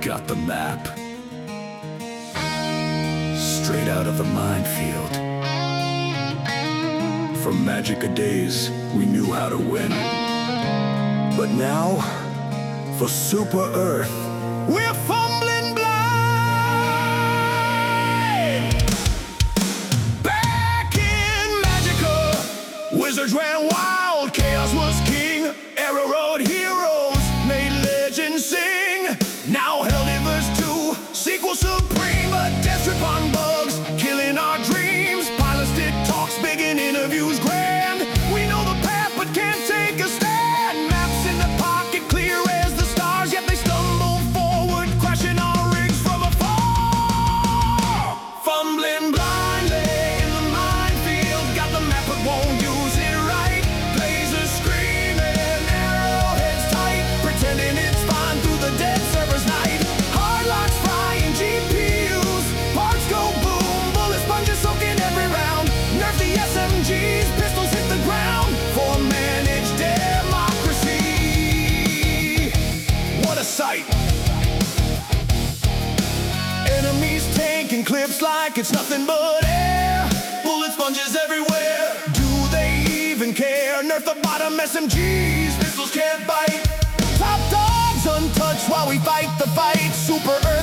got the map, straight out of the minefield. From Magica days, we knew how to win. But now, for Super Earth, we're fumbling blind. Back in Magica, wizards ran wild, chaos was king. Arrow Road heroes made legends sing. Now Helldivers 2, sequel supreme, a death trip on bugs, killing our dreams. Pilots did talks big in interviews grand. We know the path but can't take a stand. Maps in the pocket, clear as the stars, yet they stumble forward, crashing our rigs from afar. Fumbling blindly in the minefield, got the map but won't use it right. Lasers screaming, arrowheads tight, pretending it's fine through the dead server's night. Hard locks frying GPUs, parts go boom, bullet sponges soaking every round. Nerf the SMGs, pistols hit the ground for managed democracy. What a sight! Enemies tanking clips like it's nothing but air. Bullet sponges everywhere. Do they even care? Nerf the bottom SMGs, pistols can't bite. Top dogs untouched while we fight the fight. Super Earth